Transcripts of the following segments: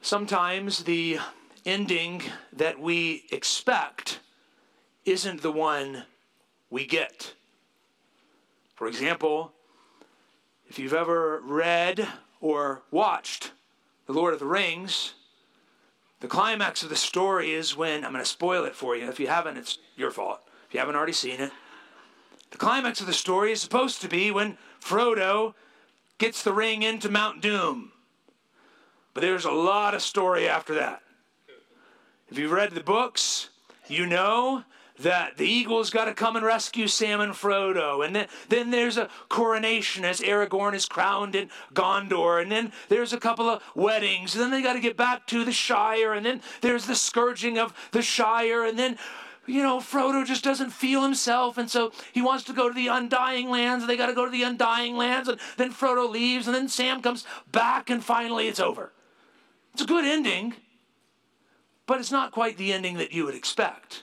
Sometimes the ending that we expect isn't the one we get. For example, if you've ever read or watched The Lord of the Rings, the climax of the story is when, I'm going to spoil it for you. If you haven't, it's your fault. If you haven't already seen it. The climax of the story is supposed to be when Frodo gets the ring into Mount Doom. But there's a lot of story after that. If you've read the books, you know that the eagle's got to come and rescue Sam and Frodo. And then there's a coronation as Aragorn is crowned in Gondor. And then there's a couple of weddings. And then they got to get back to the Shire. And then there's the scourging of the Shire. And then, Frodo just doesn't feel himself. And so he wants to go to the Undying Lands. And they got to go to the Undying Lands. And then Frodo leaves. And then Sam comes back. And finally it's over. It's a good ending. But it's not quite the ending that you would expect.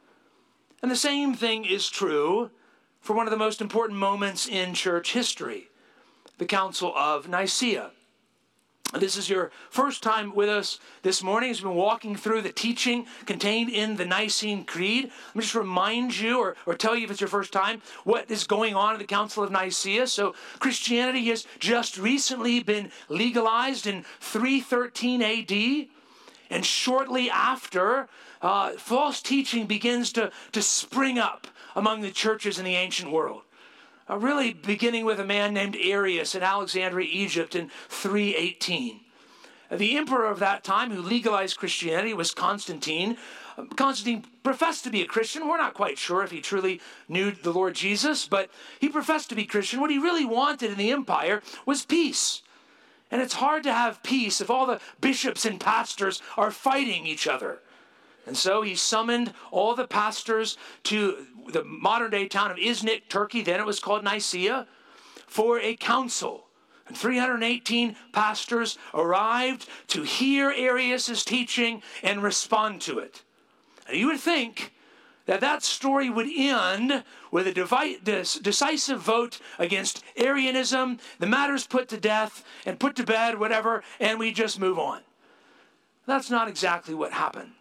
And the same thing is true for one of the most important moments in church history, the Council of Nicaea. This is your first time with us this morning as we've been walking through the teaching contained in the Nicene Creed. Let me just remind you or tell you if it's your first time what is going on at the Council of Nicaea. So Christianity has just recently been legalized in 313 AD. And shortly after, false teaching begins to spring up among the churches in the ancient world. Really beginning with a man named Arius in Alexandria, Egypt in 318. The emperor of that time who legalized Christianity was Constantine. Constantine professed to be a Christian. We're not quite sure if he truly knew the Lord Jesus, but he professed to be Christian. What he really wanted in the empire was peace. And it's hard to have peace if all the bishops and pastors are fighting each other. And so he summoned all the pastors to the modern-day town of Iznik, Turkey, then it was called Nicaea, for a council. And 318 pastors arrived to hear Arius' teaching and respond to it. And you would think that story would end with a decisive vote against Arianism, the matter's put to death and put to bed, whatever, and we just move on. That's not exactly what happened.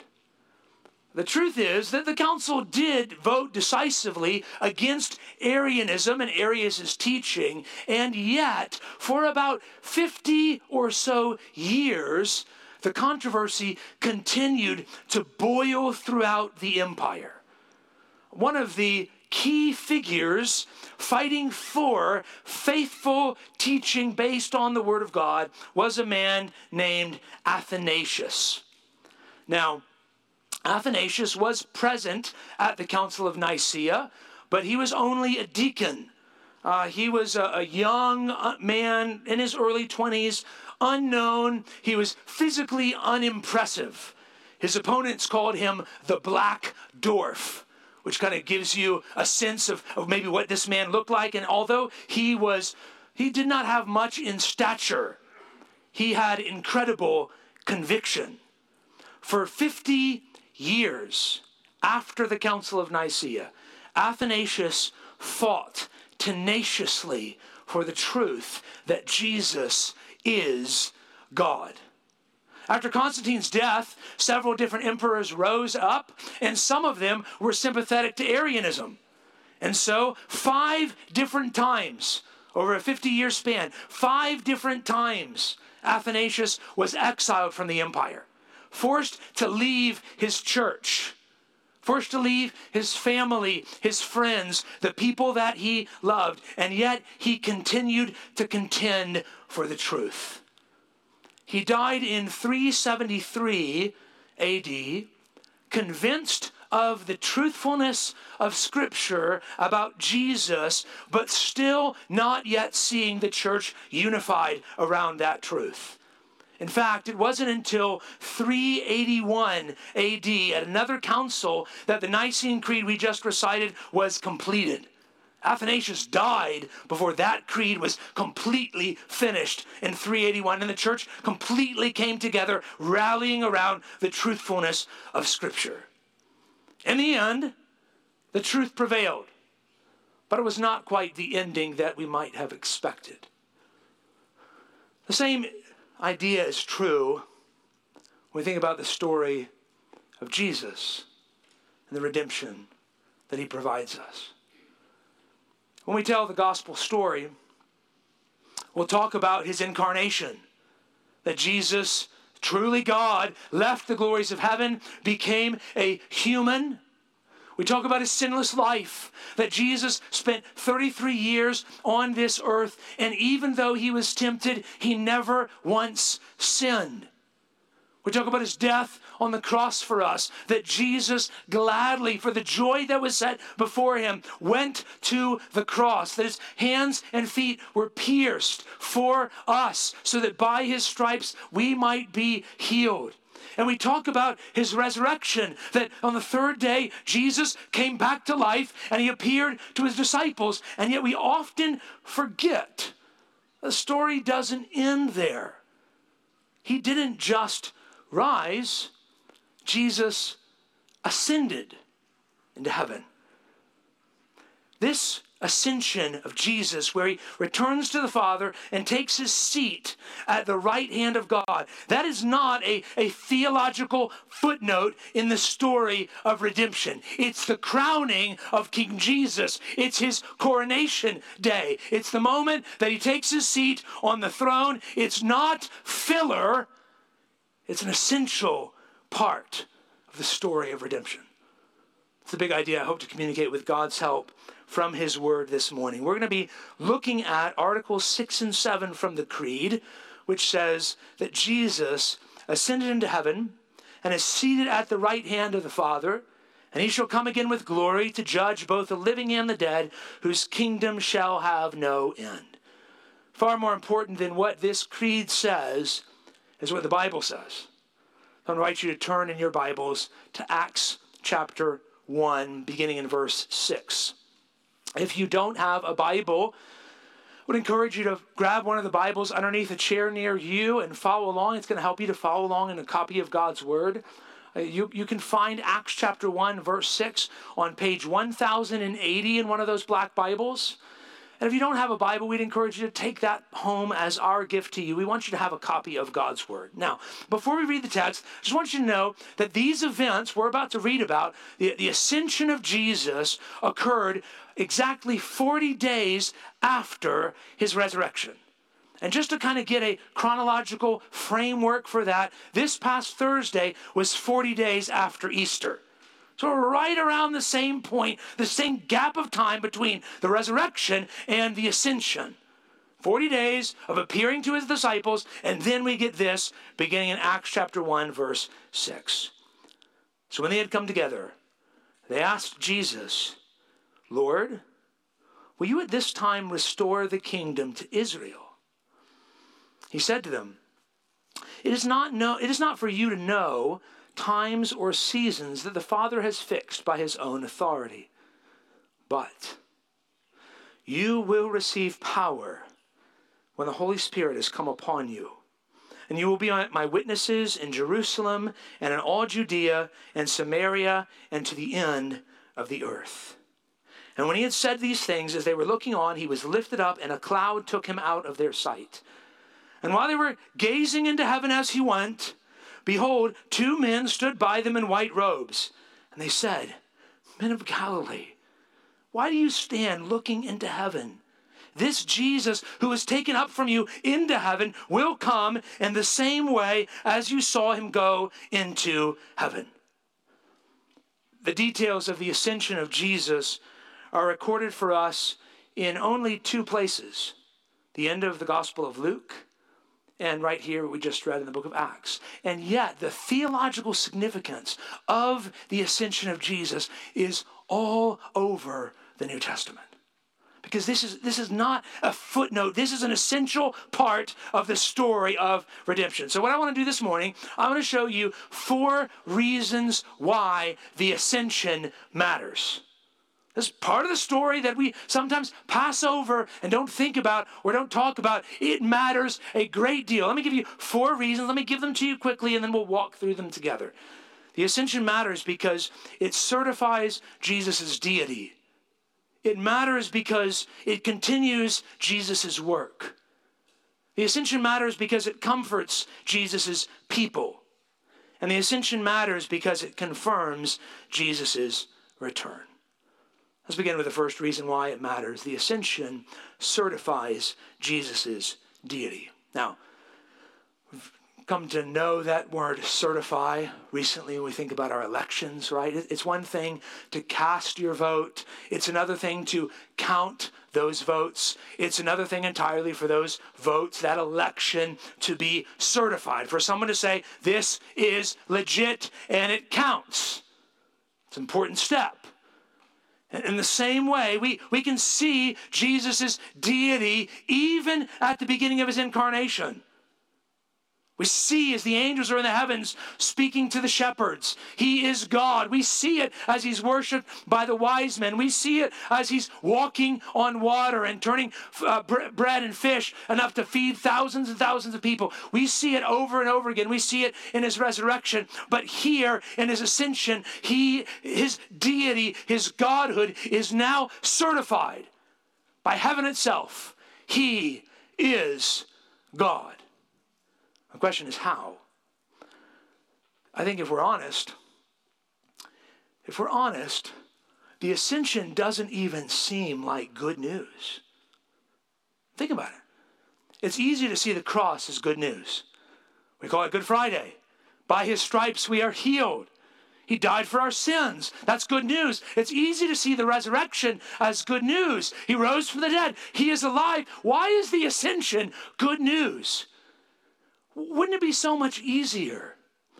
The truth is that the council did vote decisively against Arianism and Arius' teaching, and yet, for about 50 or so years, the controversy continued to boil throughout the empire. One of the key figures fighting for faithful teaching based on the Word of God was a man named Athanasius. Now, Athanasius was present at the Council of Nicaea, but he was only a deacon. He was a young man in his early 20s, unknown. He was physically unimpressive. His opponents called him the Black Dwarf, which kind of gives you a sense of maybe what this man looked like. And although he did not have much in stature, he had incredible conviction. For 50 years after the Council of Nicaea, Athanasius fought tenaciously for the truth that Jesus is God. After Constantine's death, several different emperors rose up, and some of them were sympathetic to Arianism. And so, 5 different times, over a 50-year span, 5 different times, Athanasius was exiled from the empire, forced to leave his church, forced to leave his family, his friends, the people that he loved, and yet he continued to contend for the truth. He died in 373 AD, convinced of the truthfulness of Scripture about Jesus, but still not yet seeing the church unified around that truth. In fact, it wasn't until 381 AD at another council that the Nicene Creed we just recited was completed. Athanasius died before that creed was completely finished in 381, and the church completely came together, rallying around the truthfulness of Scripture. In the end, the truth prevailed, but it was not quite the ending that we might have expected. The same idea is true when we think about the story of Jesus and the redemption that he provides us. When we tell the gospel story, we'll talk about his incarnation, that Jesus, truly God, left the glories of heaven, became a human. We talk about his sinless life, that Jesus spent 33 years on this earth, and even though he was tempted, he never once sinned. We talk about his death on the cross for us, that Jesus gladly, for the joy that was set before him, went to the cross, that his hands and feet were pierced for us, so that by his stripes we might be healed. And we talk about his resurrection, that on the third day, Jesus came back to life and he appeared to his disciples. And yet we often forget the story doesn't end there. He didn't just rise, Jesus ascended into heaven. This ascension of Jesus, where he returns to the Father and takes his seat at the right hand of God, that is not a theological footnote in the story of redemption. It's the crowning of King Jesus. It's his coronation day. It's the moment that he takes his seat on the throne. It's not filler. It's an essential part of the story of redemption. It's a big idea I hope to communicate with God's help from his word this morning. We're going to be looking at Articles 6 and 7 from the Creed, which says that Jesus ascended into heaven and is seated at the right hand of the Father, and he shall come again with glory to judge both the living and the dead, whose kingdom shall have no end. Far more important than what this creed says is what the Bible says. I invite you to turn in your Bibles to Acts chapter 1, beginning in verse 6. If you don't have a Bible, I would encourage you to grab one of the Bibles underneath a chair near you and follow along. It's going to help you to follow along in a copy of God's Word. You can find Acts chapter 1, verse 6 on page 1080 in one of those black Bibles. And if you don't have a Bible, we'd encourage you to take that home as our gift to you. We want you to have a copy of God's Word. Now, before we read the text, I just want you to know that these events we're about to read about, the ascension of Jesus, occurred exactly 40 days after his resurrection. And just to kind of get a chronological framework for that, this past Thursday was 40 days after Easter. So we're right around the same point, the same gap of time between the resurrection and the ascension. 40 days of appearing to his disciples, and then we get this beginning in Acts chapter 1, verse 6. So when they had come together, they asked Jesus, Lord, will you at this time restore the kingdom to Israel? He said to them, It is not for you to know times or seasons that the Father has fixed by his own authority. But you will receive power when the Holy Spirit has come upon you. And you will be my witnesses in Jerusalem and in all Judea and Samaria and to the end of the earth. And when he had said these things, as they were looking on, he was lifted up, and a cloud took him out of their sight. And while they were gazing into heaven as he went, behold, two men stood by them in white robes. And they said, Men of Galilee, why do you stand looking into heaven? This Jesus who was taken up from you into heaven will come in the same way as you saw him go into heaven. The details of the ascension of Jesus are recorded for us in only two places. The end of the Gospel of Luke, and right here we just read in the book of Acts. And yet the theological significance of the ascension of Jesus is all over the New Testament. Because this is not a footnote. This is an essential part of the story of redemption. So what I want to do this morning, I want to show you 4 reasons why the ascension matters. This is part of the story that we sometimes pass over and don't think about or don't talk about. It matters a great deal. Let me give you 4 reasons. Let me give them to you quickly, and then we'll walk through them together. The ascension matters because it certifies Jesus' deity. It matters because it continues Jesus' work. The ascension matters because it comforts Jesus' people. And the ascension matters because it confirms Jesus' return. Let's begin with the first reason why it matters. The ascension certifies Jesus' deity. Now, we've come to know that word certify recently when we think about our elections, right? It's one thing to cast your vote. It's another thing to count those votes. It's another thing entirely for those votes, that election, to be certified. For someone to say, this is legit and it counts. It's an important step. In the same way, we can see Jesus' deity even at the beginning of his incarnation. We see as the angels are in the heavens speaking to the shepherds. He is God. We see it as he's worshipped by the wise men. We see it as he's walking on water and turning bread and fish enough to feed thousands and thousands of people. We see it over and over again. We see it in his resurrection. But here in his ascension, his deity, his godhood is now certified by heaven itself. He is God. The question is how? I think if we're honest, the ascension doesn't even seem like good news. Think about it. It's easy to see the cross as good news. We call it Good Friday. By his stripes we are healed. He died for our sins. That's good news. It's easy to see the resurrection as good news. He rose from the dead. He is alive. Why is the ascension good news? Wouldn't it be so much easier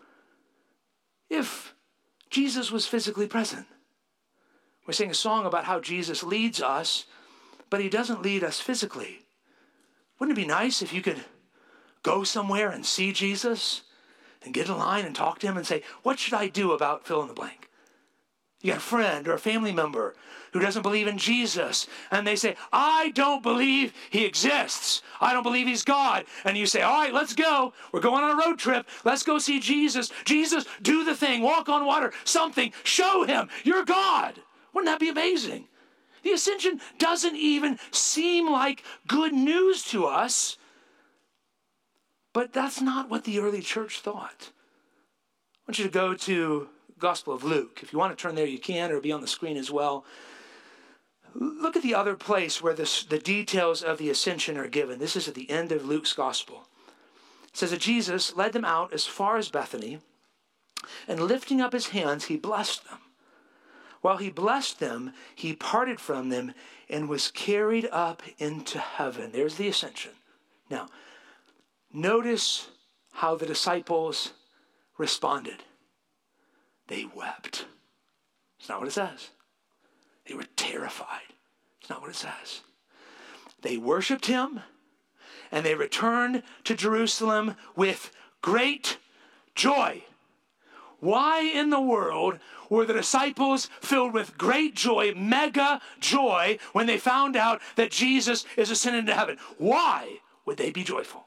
if Jesus was physically present? We sing a song about how Jesus leads us, but he doesn't lead us physically. Wouldn't it be nice if you could go somewhere and see Jesus and get in line and talk to him and say, what should I do about fill in the blank? You got a friend or a family member who doesn't believe in Jesus, and they say, I don't believe he exists. I don't believe he's God. And you say, all right, let's go. We're going on a road trip. Let's go see Jesus. Jesus, do the thing. Walk on water. Something. Show him you're God. Wouldn't that be amazing? The ascension doesn't even seem like good news to us, but that's not what the early church thought. I want you to go to Gospel of Luke. If you want to turn there, you can, or it'll be on the screen as well. Look at the other place where the details of the ascension are given. This is at the end of Luke's Gospel. It says that Jesus led them out as far as Bethany, and lifting up his hands, he blessed them. While he blessed them, he parted from them and was carried up into heaven. There's the ascension. Now, notice how the disciples responded. They wept. It's not what it says. They were terrified. It's not what it says. They worshiped him, and they returned to Jerusalem with great joy. Why in the world were the disciples filled with great joy, mega joy, when they found out that Jesus is ascended into heaven? Why would they be joyful?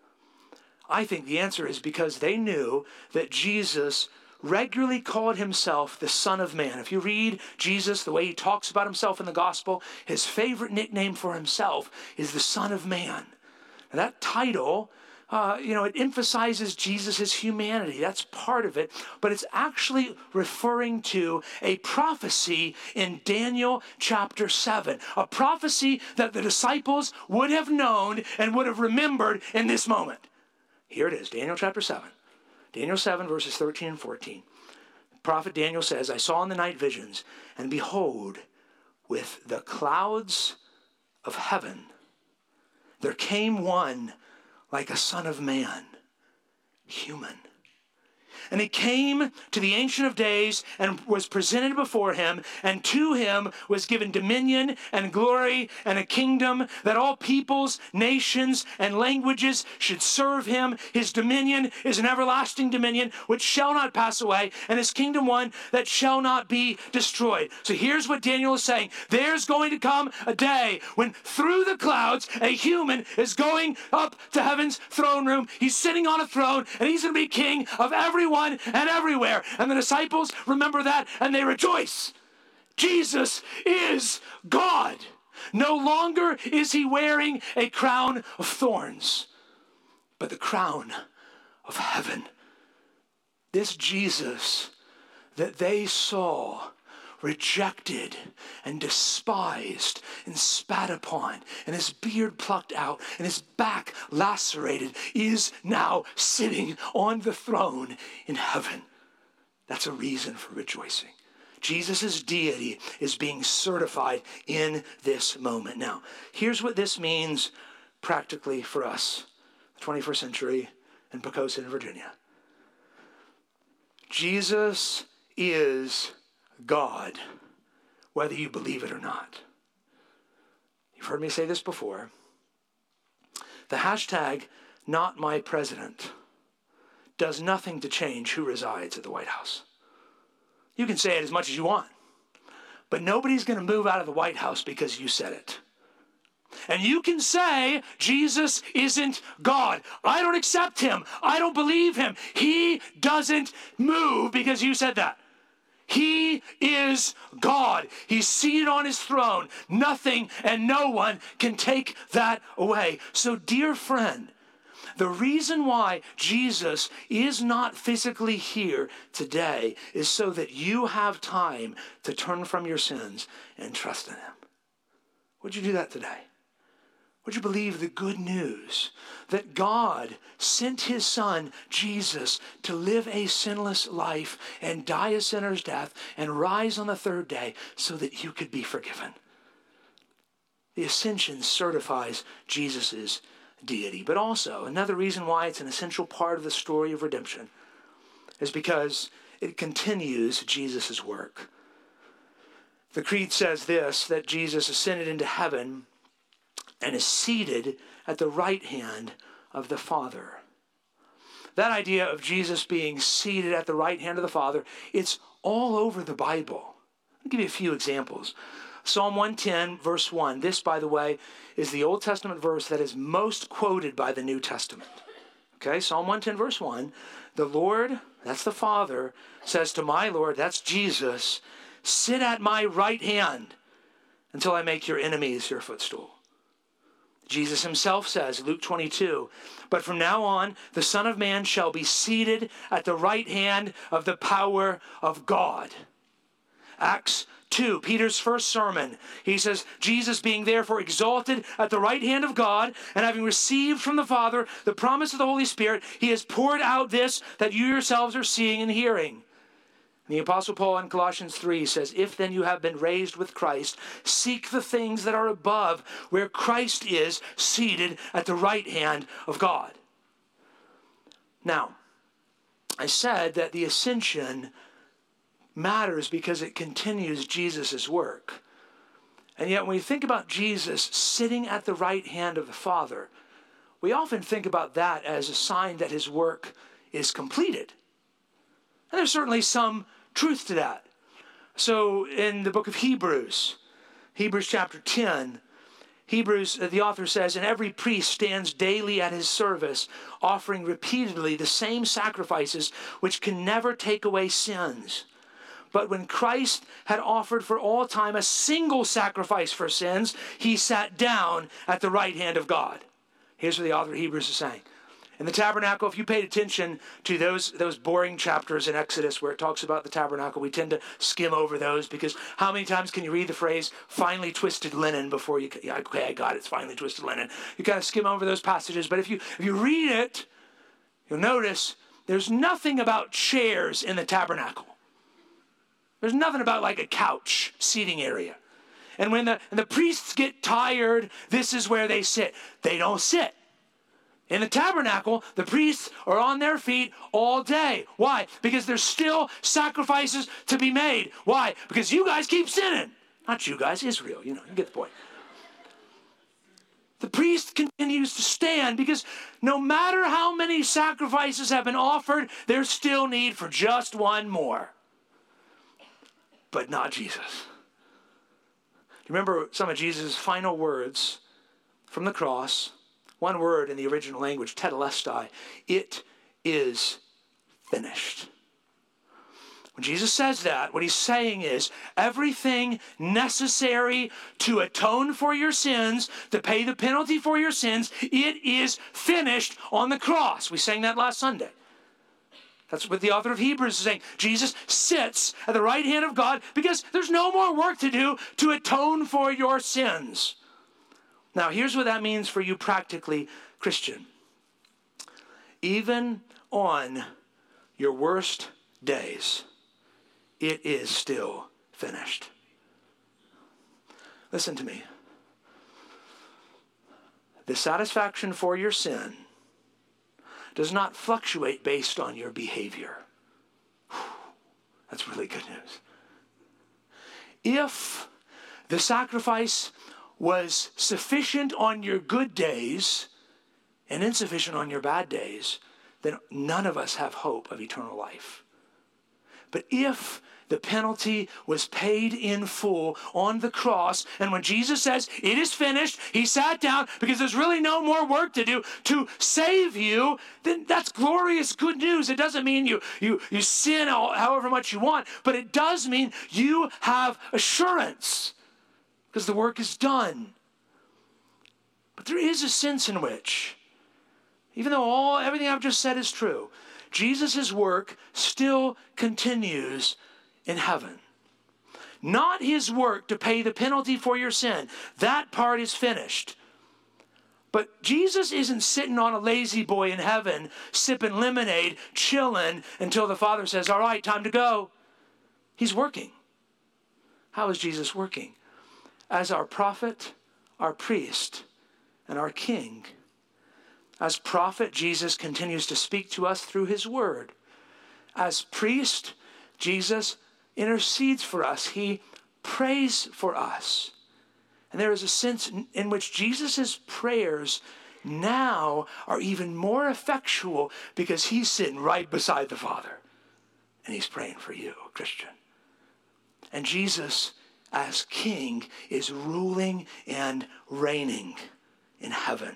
I think the answer is because they knew that Jesus regularly called himself the Son of Man. If you read Jesus, the way he talks about himself in the gospel, his favorite nickname for himself is the Son of Man. Now that title, it emphasizes Jesus' humanity. That's part of it. But it's actually referring to a prophecy in Daniel chapter 7. A prophecy that the disciples would have known and would have remembered in this moment. Here it is, Daniel chapter 7. Daniel 7, verses 13 and 14. The prophet Daniel says, I saw in the night visions, and behold, with the clouds of heaven, there came one like a son of man, human. And he came to the Ancient of Days and was presented before him, and to him was given dominion and glory and a kingdom that all peoples, nations, and languages should serve him. His dominion is an everlasting dominion which shall not pass away, and his kingdom one that shall not be destroyed. So here's what Daniel is saying. There's going to come a day when through the clouds a human is going up to heaven's throne room. He's sitting on a throne, and he's going to be king of everyone and everywhere. And the disciples remember that and they rejoice. Jesus is God. No longer is he wearing a crown of thorns, but the crown of heaven. this Jesus that they saw rejected and despised and spat upon, and his beard plucked out and his back lacerated, is now sitting on the throne in heaven. That's a reason for rejoicing. Jesus' deity is being certified in this moment. Now, here's what this means practically for us, the 21st century in Poquoson, Virginia. Jesus is God, whether you believe it or not. You've heard me say this before. The hashtag #NotMyPresident does nothing to change who resides at the White House. You can say it as much as you want, but nobody's going to move out of the White House because you said it. And you can say Jesus isn't God. I don't accept him. I don't believe him. He doesn't move because you said that. He is God. He's seated on his throne. Nothing and no one can take that away. So, dear friend, the reason why Jesus is not physically here today is so that you have time to turn from your sins and trust in him. Would you do that today? Would you believe the good news that God sent his son, Jesus, to live a sinless life and die a sinner's death and rise on the third day so that you could be forgiven? The ascension certifies Jesus' deity. But also, another reason why it's an essential part of the story of redemption is because it continues Jesus' work. The Creed says this, that Jesus ascended into heaven and is seated at the right hand of the Father. That idea of Jesus being seated at the right hand of the Father, it's all over the Bible. I'll give you a few examples. Psalm 110, verse 1. This, by the way, is the Old Testament verse that is most quoted by the New Testament. Okay, Psalm 110, verse 1. The Lord, that's the Father, says to my Lord, that's Jesus, sit at my right hand until I make your enemies your footstool. Jesus himself says, Luke 22, but from now on, the Son of Man shall be seated at the right hand of the power of God. Acts 2, Peter's first sermon, he says, Jesus being therefore exalted at the right hand of God, and having received from the Father the promise of the Holy Spirit, he has poured out this that you yourselves are seeing and hearing. And the Apostle Paul in Colossians 3 says, if then you have been raised with Christ, seek the things that are above, where Christ is seated at the right hand of God. Now, I said that the ascension matters because it continues Jesus' work. And yet when we think about Jesus sitting at the right hand of the Father, we often think about that as a sign that his work is completed. And there's certainly some truth to that. So in the book of Hebrews chapter 10, the author says, and every priest stands daily at his service, offering repeatedly the same sacrifices which can never take away sins. But when Christ had offered for all time a single sacrifice for sins, he sat down at the right hand of God. Here's what the author of Hebrews is saying. In the tabernacle, if you paid attention to those boring chapters in Exodus where it talks about the tabernacle, we tend to skim over those because how many times can you read the phrase finely twisted linen before you, yeah, okay, I got it, it's finely twisted linen. You kind of skim over those passages, but if you read it, you'll notice there's nothing about chairs in the tabernacle. There's nothing about like a couch seating area. And when the priests get tired, this is where they sit. They don't sit. In the tabernacle, the priests are on their feet all day. Why? Because there's still sacrifices to be made. Why? Because you guys keep sinning. Not you guys, Israel. You get the point. The priest continues to stand because no matter how many sacrifices have been offered, there's still need for just one more. But not Jesus. Do you remember some of Jesus' final words from the cross? One word in the original language, tetelestai. It is finished. When Jesus says that, what he's saying is everything necessary to atone for your sins, to pay the penalty for your sins, it is finished on the cross. We sang that last Sunday. That's what the author of Hebrews is saying. Jesus sits at the right hand of God because there's no more work to do to atone for your sins. Now, here's what that means for you practically, Christian. Even on your worst days, it is still finished. Listen to me. The satisfaction for your sin does not fluctuate based on your behavior. That's really good news. If the sacrifice was sufficient on your good days and insufficient on your bad days, then none of us have hope of eternal life. But if the penalty was paid in full on the cross, and when Jesus says, it is finished, he sat down because there's really no more work to do to save you, then that's glorious good news. It doesn't mean you sin however much you want, but it does mean you have assurance because the work is done. But there is a sense in which, even though everything I've just said is true, Jesus' work still continues in heaven. Not his work to pay the penalty for your sin. That part is finished. But Jesus isn't sitting on a lazy boy in heaven, sipping lemonade, chilling until the Father says, all right, time to go. He's working. How is Jesus working? As our prophet, our priest, and our king. As prophet, Jesus continues to speak to us through his word. As priest, Jesus intercedes for us. He prays for us. And there is a sense in which Jesus' prayers now are even more effectual because he's sitting right beside the Father. And he's praying for you, Christian. And Jesus, as king, is ruling and reigning in heaven.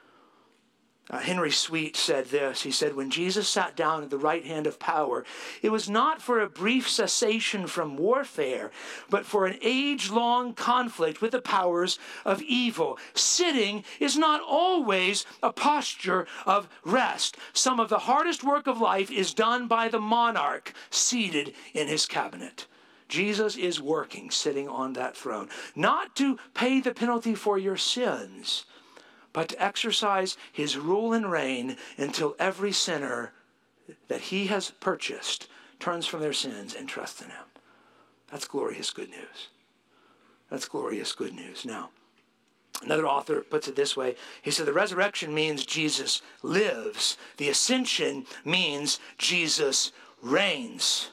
Henry Sweet said this. He said, when Jesus sat down at the right hand of power, it was not for a brief cessation from warfare, but for an age-long conflict with the powers of evil. Sitting is not always a posture of rest. Some of the hardest work of life is done by the monarch seated in his cabinet. Jesus is working, sitting on that throne, not to pay the penalty for your sins, but to exercise his rule and reign until every sinner that he has purchased turns from their sins and trusts in him. That's glorious good news. That's glorious good news. Now, another author puts it this way. He said, the resurrection means Jesus lives. The ascension means Jesus reigns.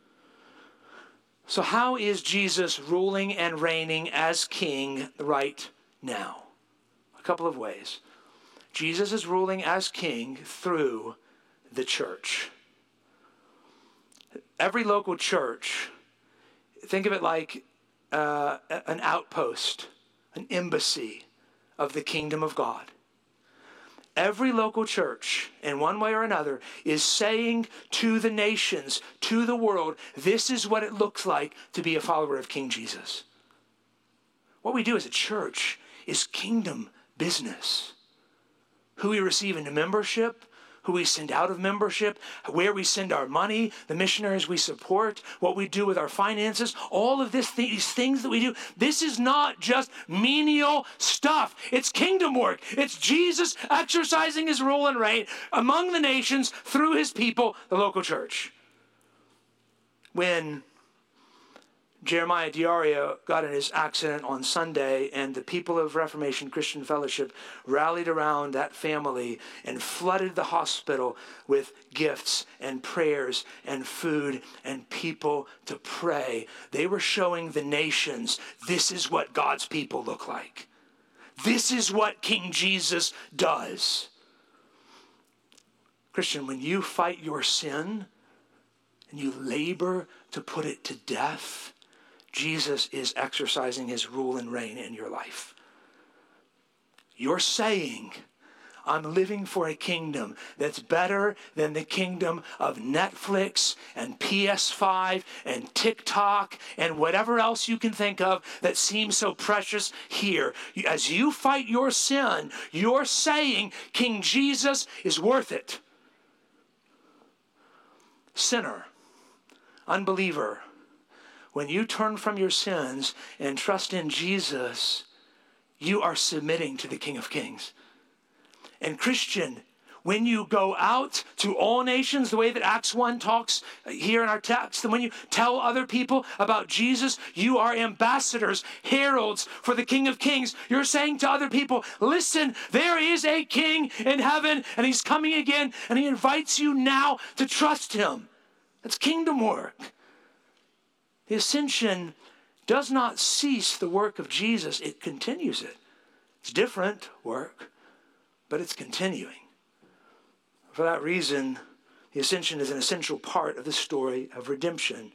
So how is Jesus ruling and reigning as king right now? Couple of ways. Jesus is ruling as king through the church. Every local church, think of it like an outpost, an embassy of the kingdom of God. Every local church, in one way or another, is saying to the nations, to the world, this is what it looks like to be a follower of King Jesus. What we do as a church is kingdom business. Who we receive into membership, who we send out of membership, where we send our money, the missionaries we support, what we do with our finances, all of these things that we do, this is not just menial stuff. It's kingdom work. It's Jesus exercising his rule and reign among the nations through his people, the local church. When Jeremiah Diario got in his accident on Sunday, and the people of Reformation Christian Fellowship rallied around that family and flooded the hospital with gifts and prayers and food and people to pray. They were showing the nations, this is what God's people look like. This is what King Jesus does. Christian, when you fight your sin and you labor to put it to death, Jesus is exercising his rule and reign in your life. You're saying, I'm living for a kingdom that's better than the kingdom of Netflix and PS5 and TikTok and whatever else you can think of that seems so precious here. As you fight your sin, you're saying King Jesus is worth it. sinner, unbeliever, when you turn from your sins and trust in Jesus, you are submitting to the King of Kings. And Christian, when you go out to all nations, the way that Acts 1 talks here in our text, and when you tell other people about Jesus, you are ambassadors, heralds for the King of Kings. You're saying to other people, listen, there is a King in heaven, and he's coming again, and he invites you now to trust him. That's kingdom work. The ascension does not cease the work of Jesus. It continues it. It's different work, but it's continuing. For that reason, the ascension is an essential part of the story of redemption.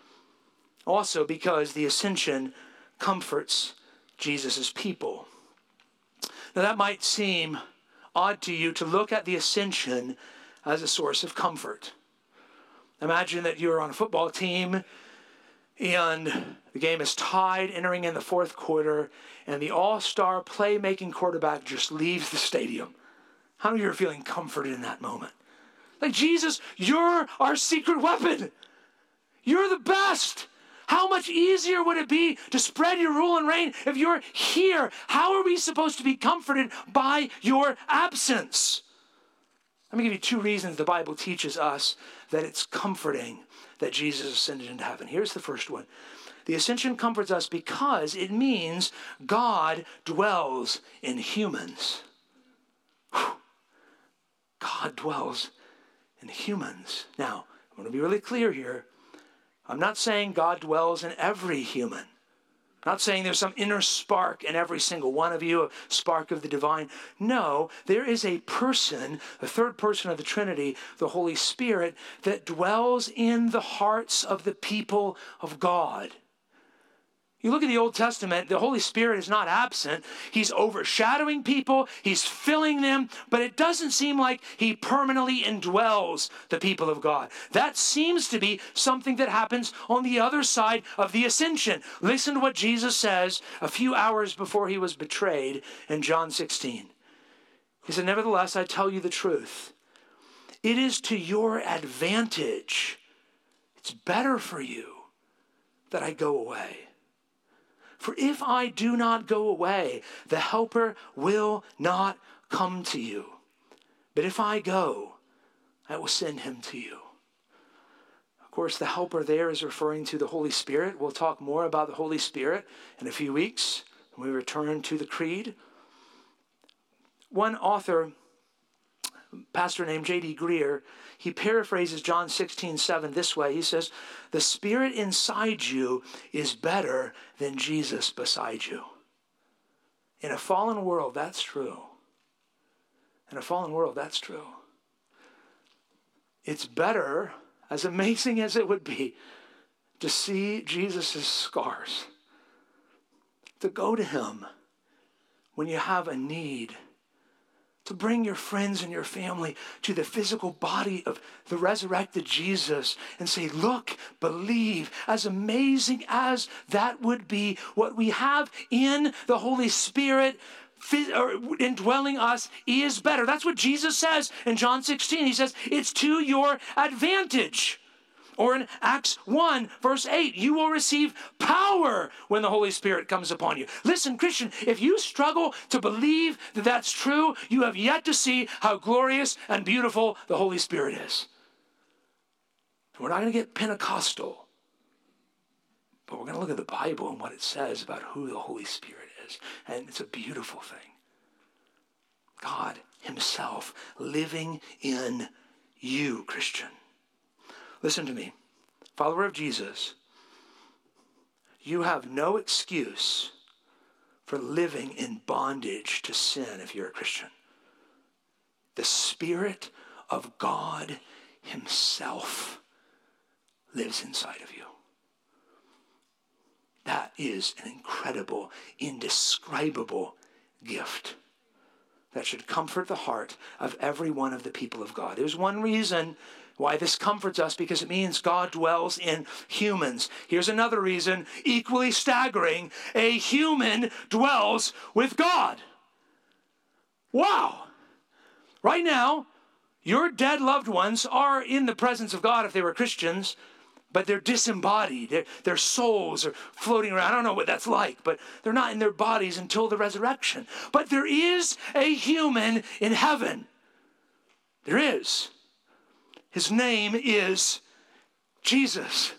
Also because the ascension comforts Jesus' people. Now that might seem odd to you to look at the ascension as a source of comfort. Imagine that you're on a football team and the game is tied, entering in the fourth quarter, and the all-star playmaking quarterback just leaves the stadium. How many of you are feeling comforted in that moment? Like, Jesus, you're our secret weapon. You're the best. How much easier would it be to spread your rule and reign if you're here? How are we supposed to be comforted by your absence? Let me give you two reasons the Bible teaches us that it's comforting that Jesus ascended into heaven. Here's the first one. The ascension comforts us because it means God dwells in humans. Whew. God dwells in humans. Now, I want to be really clear here. I'm not saying God dwells in every human. I'm not saying there's some inner spark in every single one of you, a spark of the divine. No, there is a person, the third person of the Trinity, the Holy Spirit, that dwells in the hearts of the people of God. You look at the Old Testament, the Holy Spirit is not absent. He's overshadowing people. He's filling them. But it doesn't seem like he permanently indwells the people of God. That seems to be something that happens on the other side of the ascension. Listen to what Jesus says a few hours before he was betrayed in John 16. He said, nevertheless, I tell you the truth. It is to your advantage. It's better for you that I go away. For if I do not go away, the Helper will not come to you. But if I go, I will send him to you. Of course, the Helper there is referring to the Holy Spirit. We'll talk more about the Holy Spirit in a few weeks when we return to the Creed. One author, pastor named J.D. Greer, he paraphrases John 16:7 this way. He says, the Spirit inside you is better than Jesus beside you. In a fallen world, that's true. In a fallen world, that's true. It's better, as amazing as it would be, to see Jesus' scars, to go to him when you have a need, to bring your friends and your family to the physical body of the resurrected Jesus and say, look, believe. As amazing as that would be, what we have in the Holy Spirit indwelling us is better. That's what Jesus says in John 16. He says, it's to your advantage. Or in Acts 1, verse 8, you will receive power when the Holy Spirit comes upon you. Listen, Christian, if you struggle to believe that that's true, you have yet to see how glorious and beautiful the Holy Spirit is. We're not going to get Pentecostal, but we're going to look at the Bible and what it says about who the Holy Spirit is. And it's a beautiful thing. God himself living in you, Christian. Listen to me, follower of Jesus, you have no excuse for living in bondage to sin if you're a Christian. The Spirit of God himself lives inside of you. That is an incredible, indescribable gift that should comfort the heart of every one of the people of God. There's one reason why this comforts us, because it means God dwells in humans. Here's another reason, equally staggering. A human dwells with God. Wow. Right now, Your dead loved ones are in the presence of God if they were Christians, but they're disembodied. Their souls are floating around. I don't know what that's like, but they're not in their bodies until the resurrection. But there is a human in heaven. There is. His name is Jesus.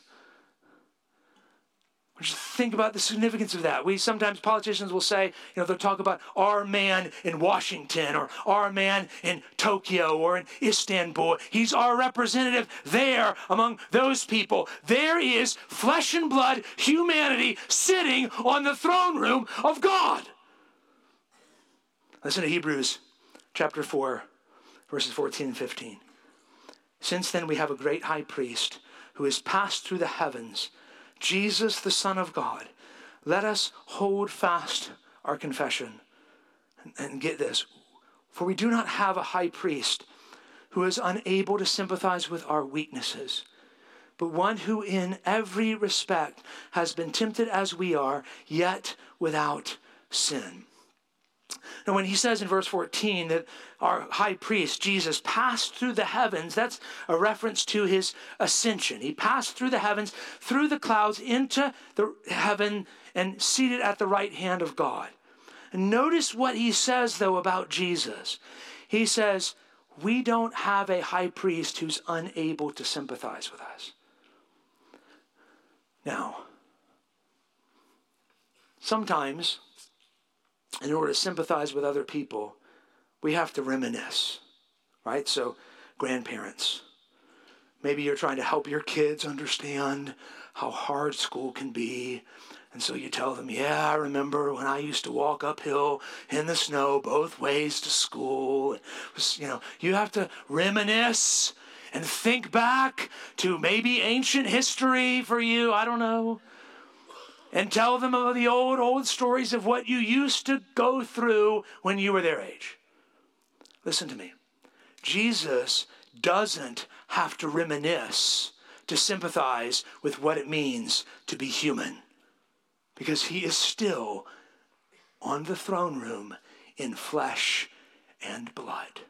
Just think about the significance of that. Sometimes politicians will say, they'll talk about our man in Washington or our man in Tokyo or in Istanbul. He's our representative there among those people. There is flesh and blood humanity sitting on the throne room of God. Listen to Hebrews chapter 4, verses 14 and 15. Since then we have a great high priest who has passed through the heavens, Jesus, the Son of God. Let us hold fast our confession. And get this, for we do not have a high priest who is unable to sympathize with our weaknesses, but one who in every respect has been tempted as we are, yet without sin. Now, when he says in verse 14 that our high priest, Jesus, passed through the heavens, that's a reference to his ascension. He passed through the heavens, through the clouds, into the heaven, and seated at the right hand of God. And notice what he says, though, about Jesus. He says, we don't have a high priest who's unable to sympathize with us. Now, sometimes, in order to sympathize with other people, we have to reminisce, right? So, grandparents, maybe you're trying to help your kids understand how hard school can be. And so you tell them, yeah, I remember when I used to walk uphill in the snow both ways to school. It was, you have to reminisce and think back to maybe ancient history for you. I don't know. And tell them of the old stories of what you used to go through when you were their age. Listen to me. Jesus doesn't have to reminisce to sympathize with what it means to be human, because he is still on the throne room in flesh and blood.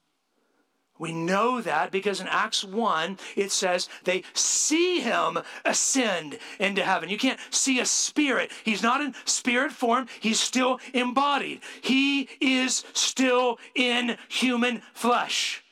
We know that because in Acts 1, it says they see him ascend into heaven. You can't see a spirit. He's not in spirit form. He's still embodied. He is still in human flesh.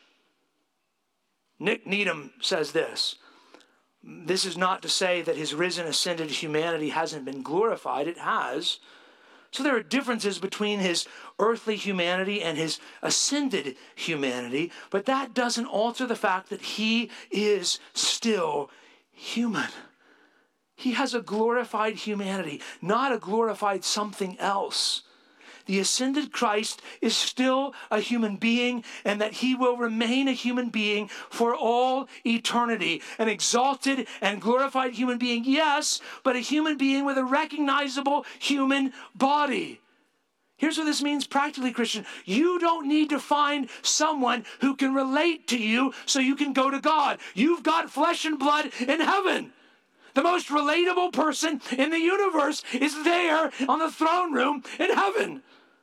Nick Needham says this. This is not to say that his risen, ascended humanity hasn't been glorified. It has. So there are differences between his earthly humanity and his ascended humanity, but that doesn't alter the fact that he is still human. He has a glorified humanity, not a glorified something else. The ascended Christ is still a human being, and that he will remain a human being for all eternity. An exalted and glorified human being, yes, but a human being with a recognizable human body. Here's what this means practically, Christian. You don't need to find someone who can relate to you so you can go to God. You've got flesh and blood in heaven. The most relatable person in the universe is there on the throne room in heaven.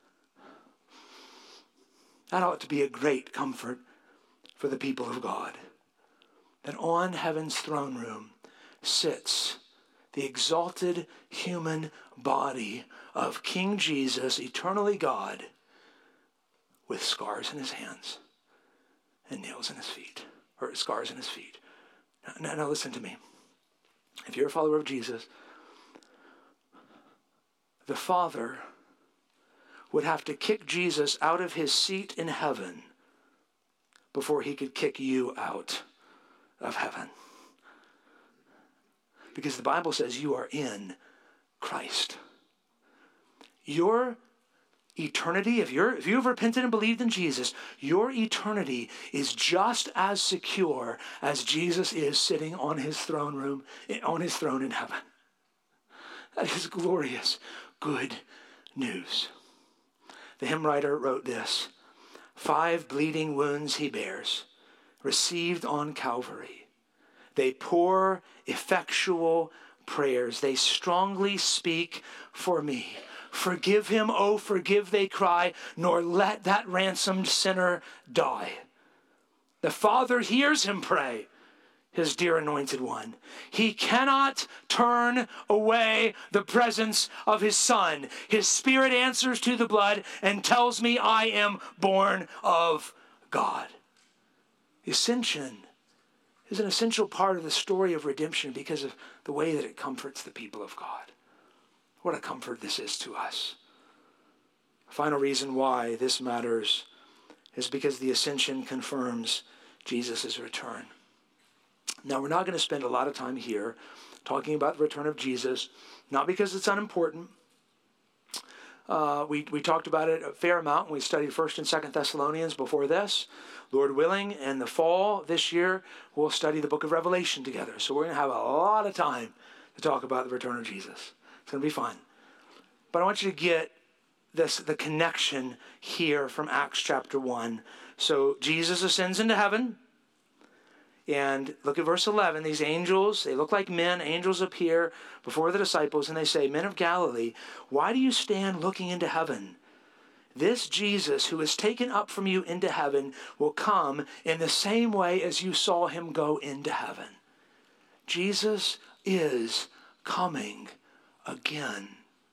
That ought to be a great comfort for the people of God. That on heaven's throne room sits the exalted human body of King Jesus, eternally God, with scars in his hands and nails in his feet, or scars in his feet. Now listen to me. If you're a follower of Jesus, the Father would have to kick Jesus out of his seat in heaven before he could kick you out of heaven. Because the Bible says you are in Christ. Your eternity, if you've repented and believed in Jesus, your eternity is just as secure as Jesus is sitting on his throne in heaven. That is glorious, good news. The hymn writer wrote this: 5 bleeding wounds he bears, received on Calvary. They pour effectual prayers. They strongly speak for me. Forgive him, oh forgive, they cry, nor let that ransomed sinner die. The Father hears him pray, his dear anointed one. He cannot turn away the presence of his Son. His Spirit answers to the blood and tells me I am born of God. The ascension is an essential part of the story of redemption because of the way that it comforts the people of God. What a comfort this is to us. The final reason why this matters is because the ascension confirms Jesus' return. Now, we're not going to spend a lot of time here talking about the return of Jesus, not because it's unimportant. We talked about it a fair amount when we studied 1st and 2nd Thessalonians before this. Lord willing, in the fall this year, we'll study the book of Revelation together. So we're going to have a lot of time to talk about the return of Jesus. It's going to be fun. But I want you to get the connection here from Acts chapter 1. So Jesus ascends into heaven. And look at verse 11. These angels, they look like men. Angels appear before the disciples and they say, Men of Galilee, why do you stand looking into heaven? This Jesus who is taken up from you into heaven will come in the same way as you saw him go into heaven. Jesus is coming again.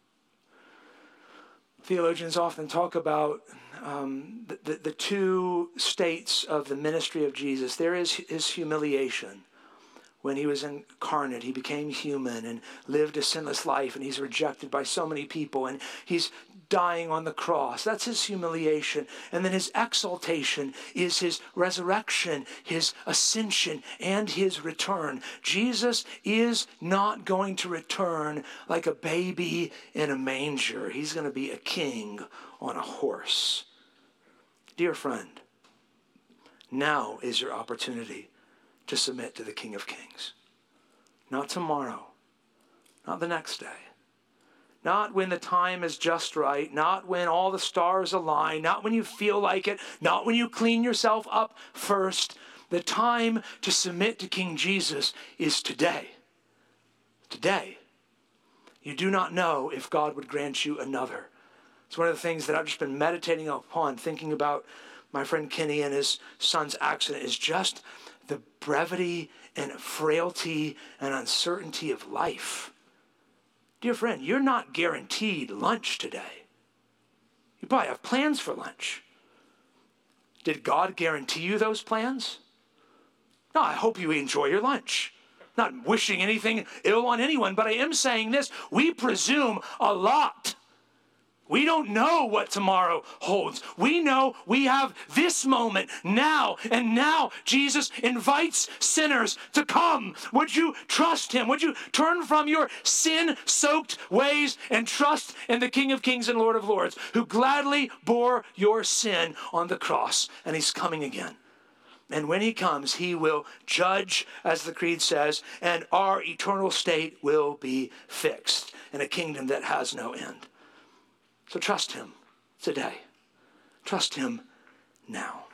Theologians often talk about the two states of the ministry of Jesus. There is his humiliation. When he was incarnate, he became human and lived a sinless life, and he's rejected by so many people, and he's dying on the cross. That's his humiliation. And then his exaltation is his resurrection, his ascension, and his return. Jesus is not going to return like a baby in a manger. He's going to be a king on a horse. Dear friend, now is your opportunity to submit to the King of Kings. Not tomorrow, not the next day, not when the time is just right, not when all the stars align, not when you feel like it, not when you clean yourself up first. The time to submit to King Jesus is today. Today. You do not know if God would grant you another. It's one of the things that I've just been meditating upon, thinking about my friend Kenny and his son's accident, is just the brevity and frailty and uncertainty of life. Dear friend, you're not guaranteed lunch today. You probably have plans for lunch. Did God guarantee you those plans? No, I hope you enjoy your lunch. Not wishing anything ill on anyone, but I am saying this. We presume a lot. We don't know what tomorrow holds. We know we have this moment now. And now Jesus invites sinners to come. Would you trust him? Would you turn from your sin-soaked ways and trust in the King of Kings and Lord of Lords, who gladly bore your sin on the cross? And he's coming again. And when he comes, he will judge, as the creed says, and our eternal state will be fixed in a kingdom that has no end. So trust him today. Trust him now.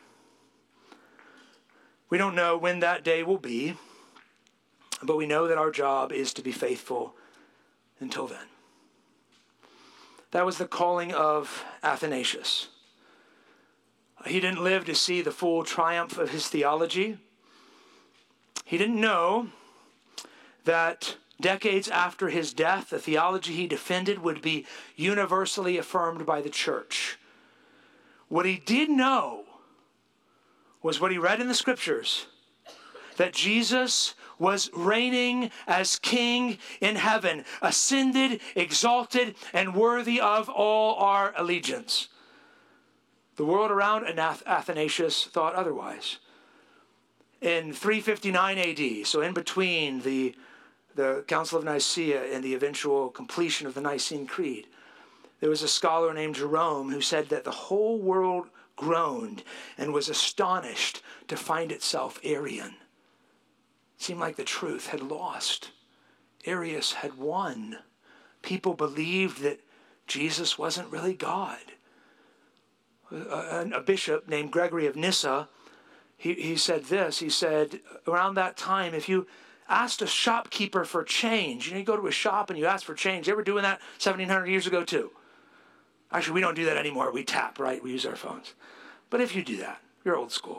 We don't know when that day will be, but we know that our job is to be faithful until then. That was the calling of Athanasius. He didn't live to see the full triumph of his theology. He didn't know that decades after his death, the theology he defended would be universally affirmed by the church. What he did know was what he read in the scriptures, that Jesus was reigning as king in heaven, ascended, exalted, and worthy of all our allegiance. The world around Athanasius thought otherwise. In 359 AD, so in between the Council of Nicaea and the eventual completion of the Nicene Creed, there was a scholar named Jerome who said that the whole world groaned and was astonished to find itself Arian. It seemed like the truth had lost. Arius had won. People believed that Jesus wasn't really God. A bishop named Gregory of Nyssa, he said this. He said, around that time, if you asked a shopkeeper for change, you go to a shop and you ask for change. They were doing that 1,700 years ago too. Actually, we don't do that anymore. We tap, right? We use our phones. But if you do that, you're old school.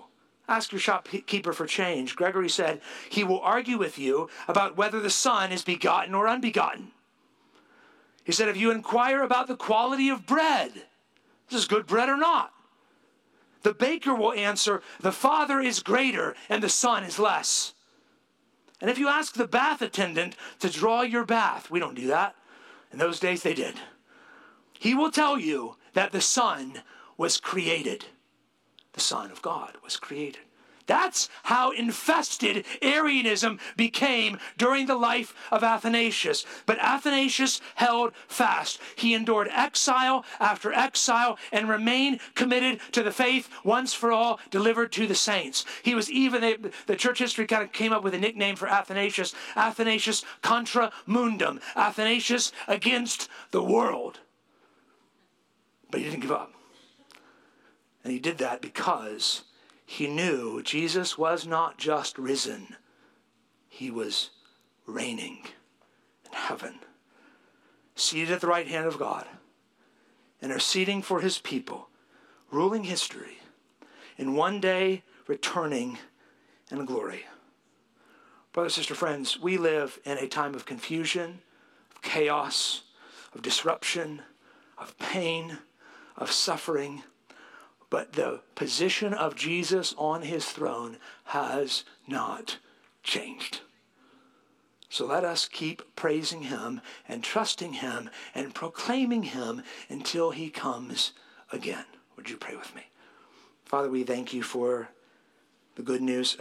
Ask your shopkeeper for change. Gregory said, he will argue with you about whether the Son is begotten or unbegotten. He said, if you inquire about the quality of bread, this is good bread or not, the baker will answer, the Father is greater and the Son is less. And if you ask the bath attendant to draw your bath, we don't do that. In those days they did. He will tell you that the Son was created. The Son of God was created. That's how infested Arianism became during the life of Athanasius. But Athanasius held fast. He endured exile after exile and remained committed to the faith once for all delivered to the saints. He was even, the church history kind of came up with a nickname for Athanasius, Athanasius contra mundum, Athanasius against the world. But he didn't give up. And he did that because he knew Jesus was not just risen. He was reigning in heaven, seated at the right hand of God, interceding for his people, ruling history, and one day returning in glory. Brothers, sisters, friends, we live in a time of confusion, of chaos, of disruption, of pain, of suffering. But the position of Jesus on his throne has not changed. So let us keep praising him and trusting him and proclaiming him until he comes again. Would you pray with me? Father, we thank you for the good news